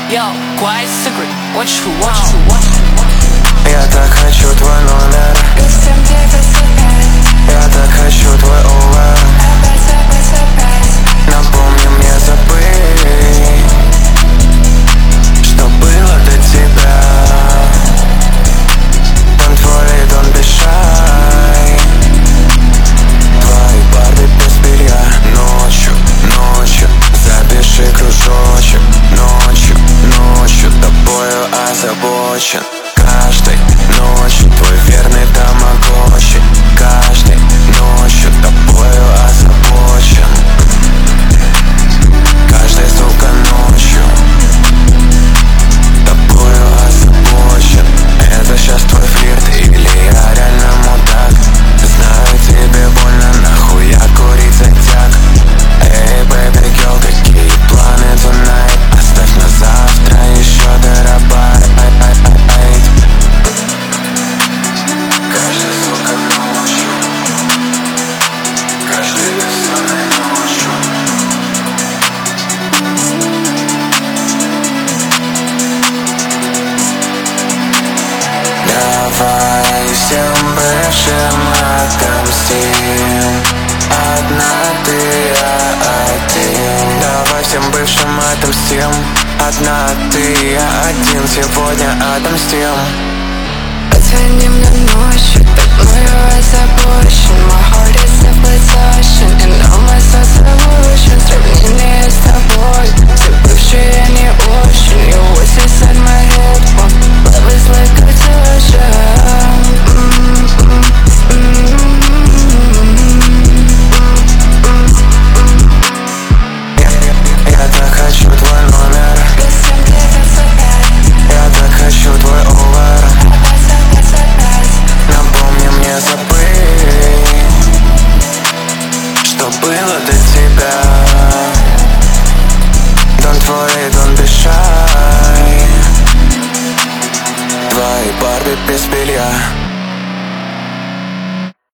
Yo, quiet secret, what you want? Я так хочу твой номер. Я так хочу твой овер. Напомни мне забыть, что было до тебя. Don't worry, don't be shy. Твои парни без белья. Ночью, запиши кружочек. Ночью тобою озабочен. Каждой ночью твой верный тамагочи. Каждой ночью тобою озабочен. Каждой, сука, ночью тобою озабочен. Это сейчас твой флирт или я реально мудак? Знаю, тебе больно, нахуя курить затяг. Эй, baby girl, какие планы tonight? Оставь на завтра еще дорабатывать. Каждая, сука, ночью. Каждой бессонной ночью. Давай всем бывшим отомстим. Одна ты, я один. Давай всем бывшим отомстим. Одна ты, я один. Сегодня отомстим. Позвони мне ночью, тобою озабочен. My heart is self-possession and all my thoughts are illusion. Сравнение с тобой, все бывшие не очень. Your voice inside my head, love is like a Я так хочу твой номер. Я так хочу твой овер. Напомни мне забыть, что было до тебя. Don't worry, don't be shy. Твои Барби без белья.